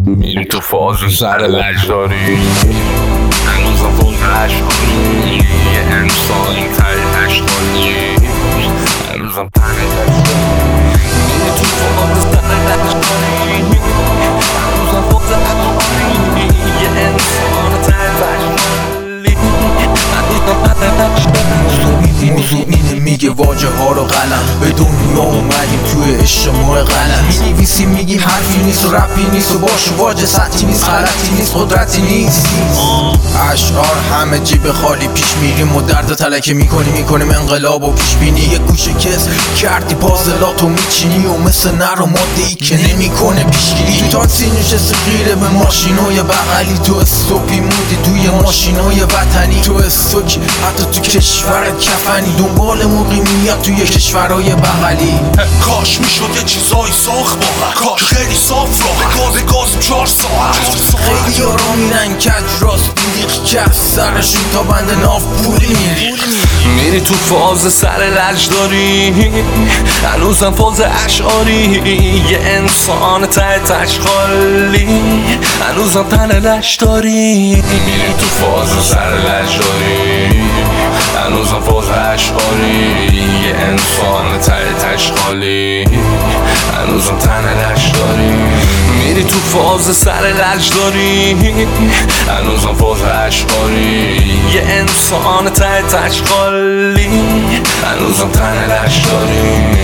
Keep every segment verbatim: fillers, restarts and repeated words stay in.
میری تو فاز سر لجداری، هنوزم فوق اشکالی، یه انسان این تر اشکالی، هنوزم تنه لجداری. میری تو فاز سر لجداری، هنوزم فوق اشکالی، یه انسان تر اشکالی، هنوزم تنه لجداری. موضوع اینه میگه واجه ها رو قلم به دنیا اومدیم توی اجتماع قلم می نویسی میگیم حرفی نیست و رپی نیست و باش واجه سطحی نیست غلطی نیست قدرتی نیست اشعار همه جیب خالی پیش میریم و درد تلکه میکنیم میکنیم انقلاب و پیش بینی یه گوشه کس کردی پازلاتو میچینی و مثل نر و ماده ای که نمیکنه پیشگیری تو تاکسی نشستی خیره به ماشینای بغلی تو استوپی مودی توی ماشینای وطنی تو استوکی حتی تو کشور کفنی دنبال مقیمیت توی کشورهای بغلی کاش میشد یه چیزایی ساخت با کاش خیلی صاف راه گاز گازم چهار ساعت خیلی ها را میرن کج راست بیلیق کف سرشون تا بند ناف پولی میری میری تو فاز سر لجداری، هنوزم فاز اشعاری، یه انسان ته تشخالی، هنوزم تن لجداری. میری تو فاز سر لجداری، هنوزم فاز اشعاری، یه انسان ته تشخالی، هنوزم تن لجداری. میری تو فاز سر لجداری، هنوزم فاز اشعاری، یه انسان ته تشخالی، هنوزم تن لجداری.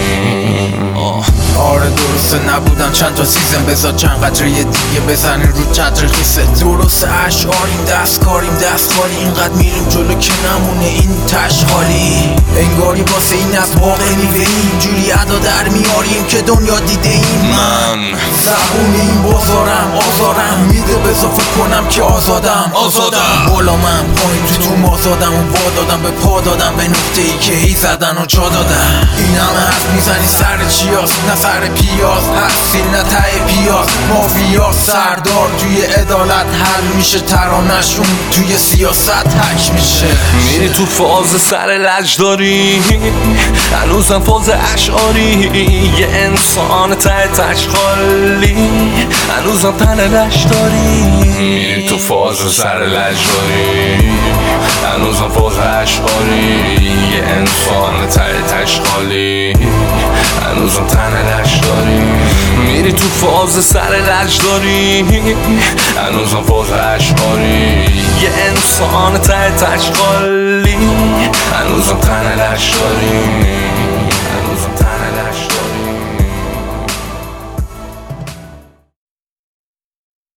آره درسته نبودن چند تا سیزن بذار چند قطره دیگه بزنین رو چتر خیسه درسته اشعاریم دستکاریم دست خالی اینقدر میریم جلو که نمونه این تشخالی انگاری واسه این از واقع میوه اینجوری ادا در میاریم که دنیا دیده این من زبون این بازارم آزارم میده بذار فکر کنم که آزادم آزادم بالا من پایین تو تو آزادم و وادادم به پا دادم به نقطه ای که هی زدن و جا دادم این همه حرف میزنی سر چیاست نه سر پیاز هستی نه ته پیاز مافیا سردار توی عدالت حل میشه ترانشون توی سیاست حک میشه میری تو فاز سر لجداری، هنوزم فاز اشعاری، یه انسان ته تشخالی، هنوزم تن لجداری. میری تو فاز سر لجداری، هنوزم فاز اشعاری، یه انسان ته تشخالی، هنوزم تن لجداری. میری تو فاز سر لجداری، هنوزم فاز اشعاری، یه انسان ته تشخالی، هنوزم تن لجداری.